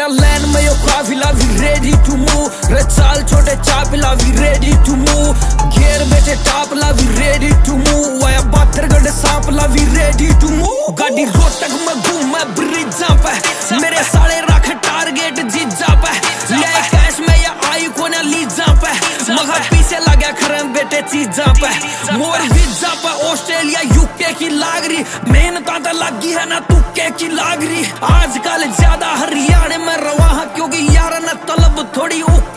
मेरा लैंड में यो काफिला भी रेडी टू मूव। रे चाल छोटे चापिला भी रेडी टू मूव। घेर बेटे टापला भी रेडी टू मूव। आया बाथरगढ़ सांपला भी रेडी टू मूव। गाड़ी रोहतक में घूमे ब्रिजा पे, मेरे साले रख टारगेट जीजा पे। ले कैश में या आई कोने लीजा पे, मगर पीछे लगे खरम बेटे चीजा पे। मोर वीजा पे ऑस्ट्रेलिया यूके की लागरी, मेहनत तो लगी है ना तुक्के की लागरी। आजकल ज्यादा हरियाणा में रवा, क्योंकि यार न तलब थोड़ी